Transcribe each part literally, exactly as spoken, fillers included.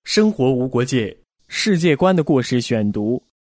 生活无国界，世界观的故事选读。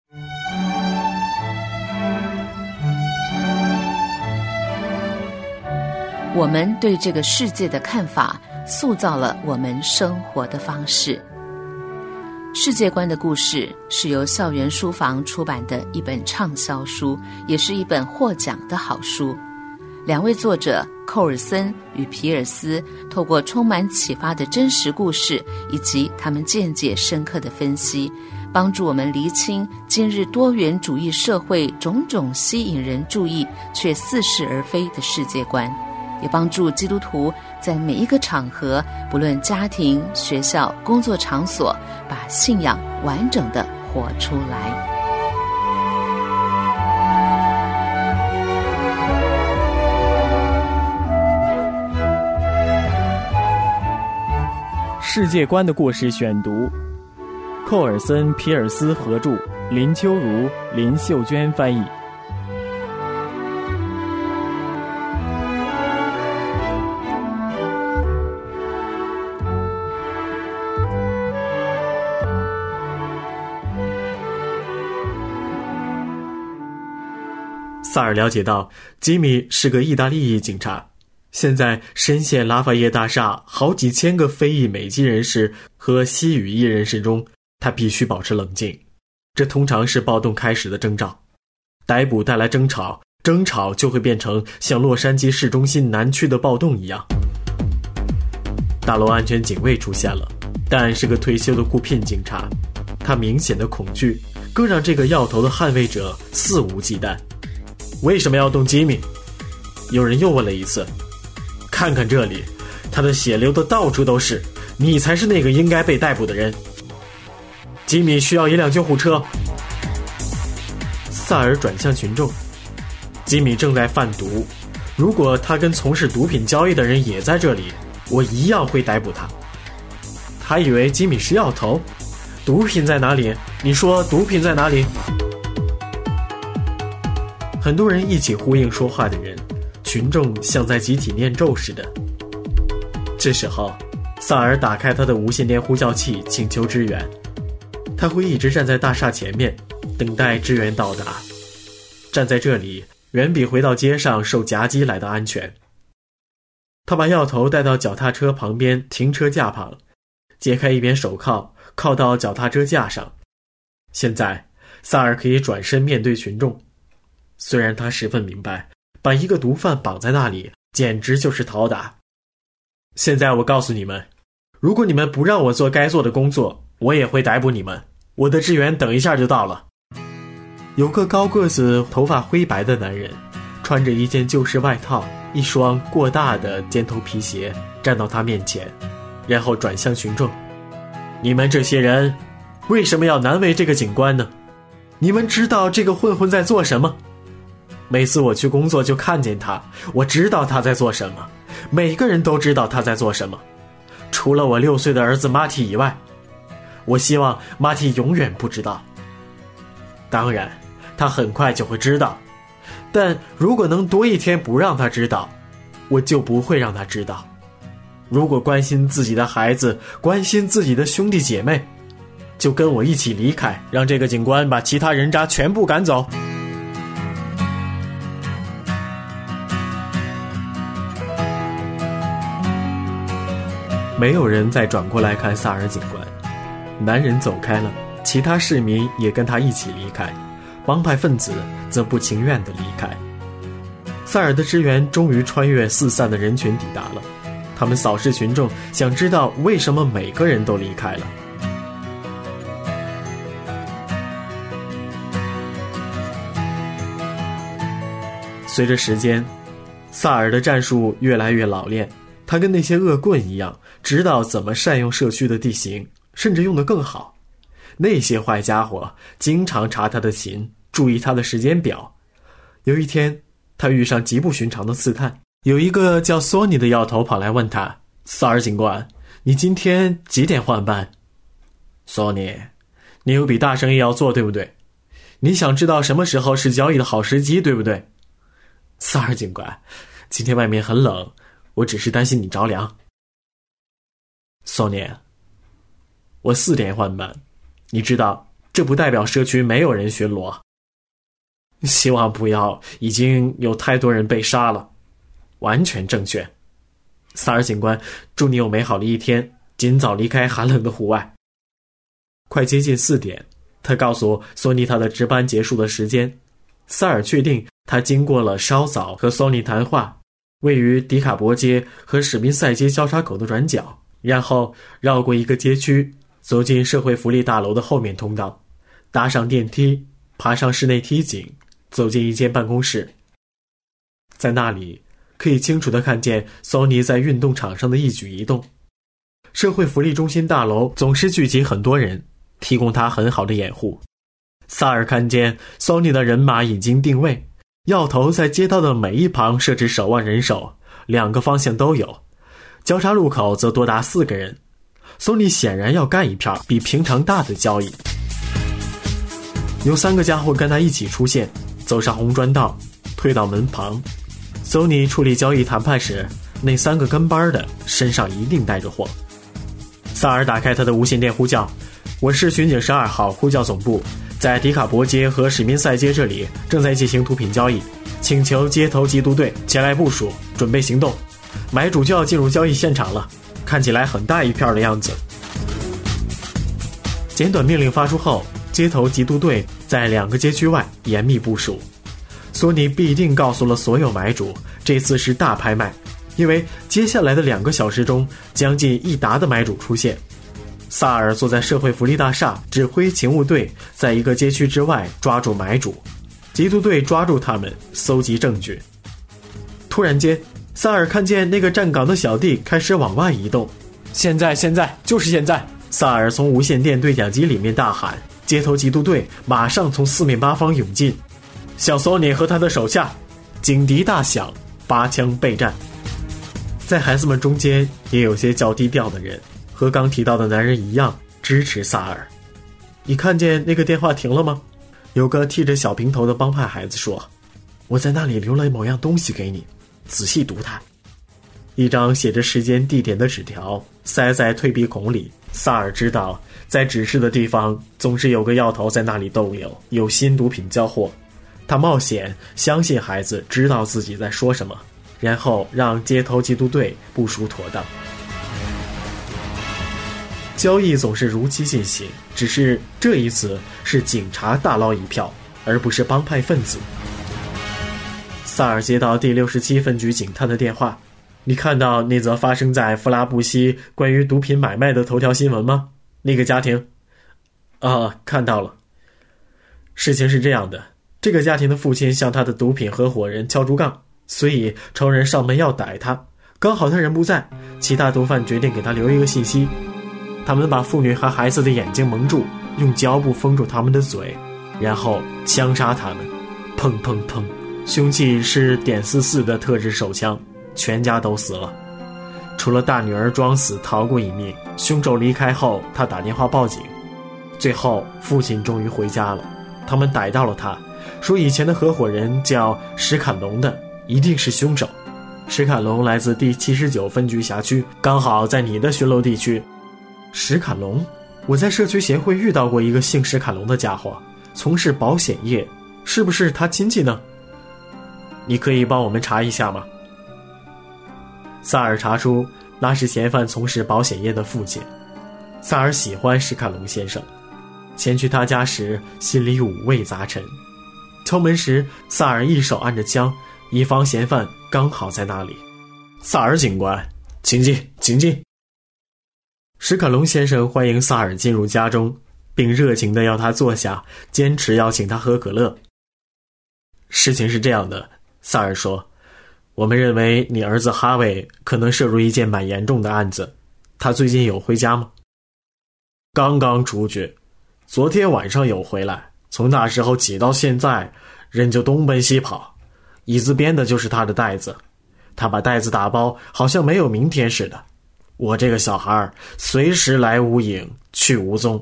我们对这个世界的看法，塑造了我们生活的方式。世界观的故事是由校园书房出版的一本畅销书，也是一本获奖的好书。两位作者寇尔森与皮尔斯透过充满启发的真实故事，以及他们见解深刻的分析，帮助我们厘清今日多元主义社会种种吸引人注意却似是而非的世界观，也帮助基督徒在每一个场合，不论家庭、学校、工作场所，把信仰完整地活出来。 世界观的故事选读，寇尔森、皮尔斯合著，林秋如、林秀娟翻译。 萨尔了解到吉米是个意大利裔警察，现在深陷拉法叶大厦好几千个非裔美籍人士和西语裔人士中，他必须保持冷静，这通常是暴动开始的征兆。逮捕带来争吵，争吵就会变成像洛杉矶市中心南区的暴动一样。大楼安全警卫出现了，但是个退休的雇聘警察，他明显的恐惧更让这个要头的捍卫者肆无忌惮。为什么要动吉米？有人又问了一次。看看这里，他的血流得到处都是，你才是那个应该被逮捕的人。吉米需要一辆救护车。萨尔转向群众，吉米正在贩毒，如果他跟从事毒品交易的人也在这里，我一样会逮捕他。他以为吉米是要头，毒品在哪里？你说毒品在哪里？很多人一起呼应说话的人，群众像在集体念咒似的。这时候，萨尔打开他的无线电呼叫器，请求支援。他会一直站在大厦前面，等待支援到达。站在这里，远比回到街上受夹击来的安全。他把药头带到脚踏车旁边停车架旁，解开一边手铐，铐到脚踏车架上。现在，萨尔可以转身面对群众。虽然他十分明白，把一个毒贩绑在那里简直就是讨打。现在我告诉你们，如果你们不让我做该做的工作，我也会逮捕你们。我的支援等一下就到了。有个高个子头发灰白的男人，穿着一件旧式外套，一双过大的尖头皮鞋，站到他面前，然后转向群众。你们这些人为什么要难为这个警官呢？你们知道这个混混在做什么？每次我去工作就看见他，我知道他在做什么，每个人都知道他在做什么，除了我六岁的儿子马蒂以外。我希望马蒂永远不知道。当然，他很快就会知道，但如果能多一天不让他知道，我就不会让他知道。如果关心自己的孩子，关心自己的兄弟姐妹，就跟我一起离开，让这个警官把其他人渣全部赶走。没有人再转过来看萨尔警官，男人走开了，其他市民也跟他一起离开，帮派分子则不情愿地离开。萨尔的支援终于穿越四散的人群抵达了，他们扫视群众，想知道为什么每个人都离开了。随着时间，萨尔的战术越来越老练，他跟那些恶棍一样，知道怎么善用社区的地形，甚至用得更好。那些坏家伙经常查他的琴，注意他的时间表。有一天，他遇上极不寻常的刺探，有一个叫索尼的药头跑来问他：萨尔警官，你今天几点换班？索尼，你有笔大生意要做，对不对？你想知道什么时候是交易的好时机，对不对？萨尔警官，今天外面很冷，我只是担心你着凉。索尼， 我四点换班。你知道，这不代表社区没有人巡逻。希望不要，已经有太多人被杀了。完全正确。萨尔警官，祝你有美好的一天，尽早离开寒冷的户外。快接近四点，他告诉索尼他的值班结束的时间。萨尔确定他经过了稍早和索尼谈话，位于迪卡伯街和史宾塞街交叉口的转角，然后绕过一个街区，走进社会福利大楼的后面通道，搭上电梯，爬上室内梯井，走进一间办公室。在那里可以清楚地看见索尼在运动场上的一举一动。社会福利中心大楼总是聚集很多人，提供他很好的掩护。萨尔看见索尼的人马已经定位，要头在街道的每一旁设置守望人手，两个方向都有，交叉路口则多达四个人。索尼显然要干一票比平常大的交易。有三个家伙跟他一起出现，走上红砖道，退到门旁。索尼处理交易谈判时，那三个跟班的身上一定带着货。萨尔打开他的无线电呼叫：我是巡警十二号呼叫总部，在迪卡伯街和史宾塞街这里正在进行毒品交易，请求街头缉毒队前来部署，准备行动。买主就要进入交易现场了，看起来很大一片的样子。简短命令发出后，街头缉毒队在两个街区外严密部署。索尼必定告诉了所有买主，这次是大拍卖，因为接下来的两个小时中将近一打的买主出现。萨尔坐在社会福利大厦，指挥勤务队在一个街区之外抓住买主，缉毒队抓住他们，搜集证据。突然间，萨尔看见那个站岗的小弟开始往外移动。现在现在就是现在！萨尔从无线电对讲机里面大喊，街头缉毒队马上从四面八方涌进。小索尼和他的手下，警笛大响，拔枪备战。在孩子们中间也有些较低调的人，和刚提到的男人一样支持萨尔。你看见那个电话停了吗？有个剃着小平头的帮派孩子说，我在那里留了某样东西给你，仔细读它。一张写着时间地点的纸条塞在退避孔里。萨尔知道在指示的地方总是有个要头在那里逗留，有新毒品交货。他冒险相信孩子知道自己在说什么，然后让街头缉毒队部署妥当。交易总是如期进行，只是这一次是警察大捞一票，而不是帮派分子。萨尔接到第六十七分局警探的电话，你看到那则发生在弗拉布西关于毒品买卖的头条新闻吗？那个家庭……啊，看到了。事情是这样的，这个家庭的父亲向他的毒品合伙人敲竹杠，所以仇人上门要逮他，刚好他人不在，其他毒贩决定给他留一个信息。他们把妇女和孩子的眼睛蒙住，用胶布封住他们的嘴，然后枪杀他们。砰砰砰，凶器是点四四的特制手枪，全家都死了。除了大女儿装死逃过一命，凶手离开后他打电话报警。最后父亲终于回家了，他们逮到了他，说以前的合伙人叫史坎龙的一定是凶手。史坎龙来自第七十九分局辖区，刚好在你的巡逻地区。史坎龙，我在社区协会遇到过一个姓史坎龙的家伙，从事保险业，是不是他亲戚呢？你可以帮我们查一下吗？萨尔查出那是嫌犯从事保险业的父亲。萨尔喜欢史坎龙先生，前去他家时心里五味杂陈。敲门时，萨尔一手按着枪，以防嫌犯刚好在那里。萨尔警官，请进，请进。史坎龙先生欢迎萨尔进入家中，并热情地要他坐下，坚持要请他喝可乐。事情是这样的，萨尔说，我们认为你儿子哈维可能涉入一件蛮严重的案子。他最近有回家吗？刚刚出去，昨天晚上有回来，从那时候起到现在，人就东奔西跑，椅子边的就是他的袋子，他把袋子打包，好像没有明天似的。我这个小孩随时来无影去无踪。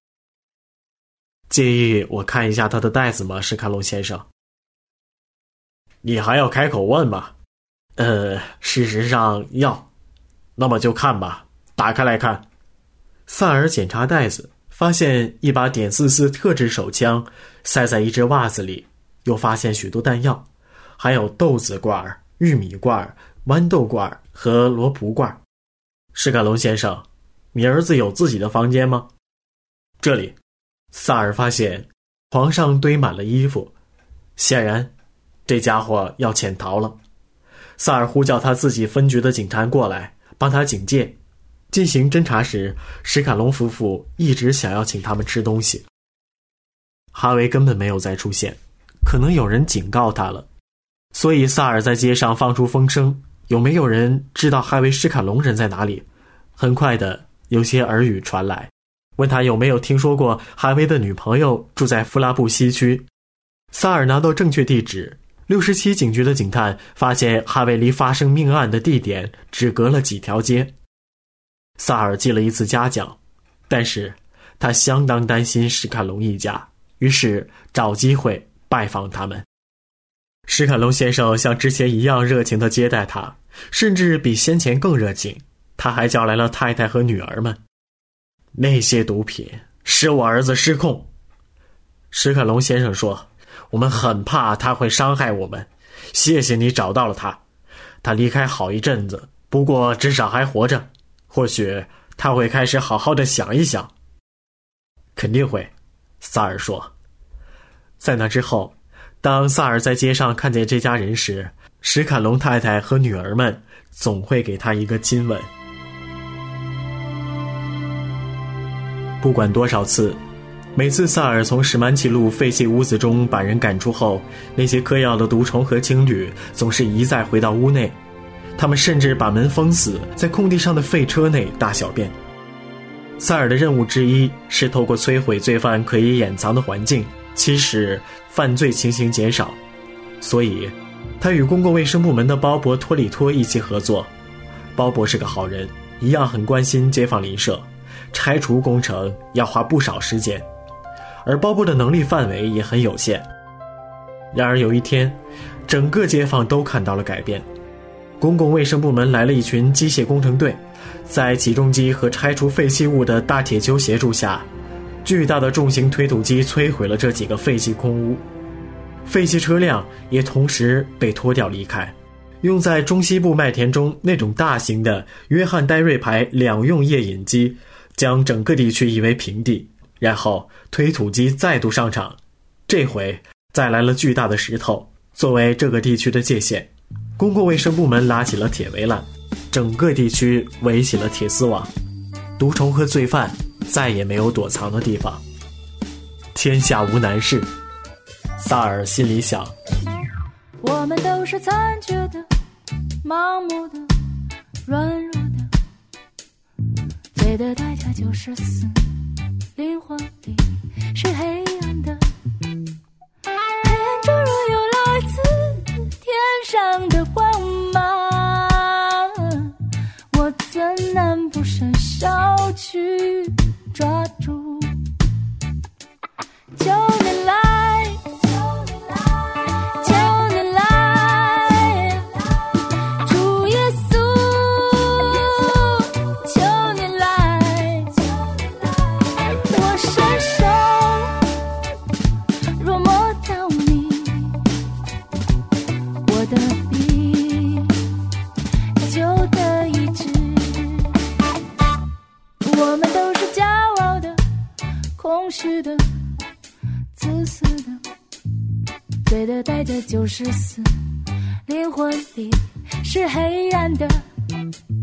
介意我看一下他的袋子吗，史卡龙先生？你还要开口问吗？呃，事实上要。那么就看吧，打开来看。 萨尔检查袋子，发现一把点四四特制手枪塞在一只袜子里，又发现许多弹药，还有豆子罐、玉米罐、豌豆罐和罗卜罐。史卡龙先生，你儿子有自己的房间吗？这里。萨尔发现床上堆满了衣服，显然这家伙要潜逃了。萨尔呼叫他自己分局的警察过来帮他警戒。进行侦查时，史卡龙夫妇一直想要请他们吃东西。哈维根本没有再出现，可能有人警告他了，所以萨尔在街上放出风声，有没有人知道哈维·史卡龙人在哪里？很快的，有些耳语传来，问他有没有听说过哈维的女朋友住在弗拉布西区。萨尔拿到正确地址，六十七警局的警探发现哈维离发生命案的地点只隔了几条街。萨尔记了一次嘉奖，但是他相当担心史卡龙一家，于是找机会拜访他们。史卡龙先生像之前一样热情地接待他，甚至比先前更热情。他还叫来了太太和女儿们。那些毒品使我儿子失控，史卡龙先生说，我们很怕他会伤害我们。谢谢你找到了他，他离开好一阵子，不过至少还活着，或许他会开始好好的想一想。肯定会，萨尔说。在那之后，当萨尔在街上看见这家人时，史卡龙太太和女儿们总会给他一个亲吻。不管多少次，每次萨尔从史曼奇路废弃屋子中把人赶出后，那些嗑药的毒虫和情侣总是一再回到屋内，他们甚至把门封死，在空地上的废车内大小便。萨尔的任务之一是透过摧毁罪犯可以掩藏的环境，期使犯罪情形减少。所以他与公共卫生部门的鲍勃·托里托一起合作。鲍勃是个好人，一样很关心街坊邻舍，拆除工程要花不少时间，而鲍勃的能力范围也很有限。然而有一天，整个街坊都看到了改变。公共卫生部门来了一群机械工程队，在起重机和拆除废弃物的大铁锹协助下，巨大的重型推土机摧毁了这几个废弃空屋。废弃车辆也同时被拖掉离开。用在中西部麦田中那种大型的约翰戴瑞牌两用夜饮机将整个地区夷为平地，然后推土机再度上场，这回再来了巨大的石头作为这个地区的界限。公共卫生部门拉起了铁围栏，整个地区围起了铁丝网，毒虫和罪犯再也没有躲藏的地方。天下无难事，萨尔心里想， 我们都是残缺的、盲目的、软弱的，罪的代价就是死，灵魂里是黑暗的，黑暗中若有来自天上的光芒，我怎能不伸手去抓住？九年来虚的、自私的，罪的代价就是死，灵魂里是黑暗的。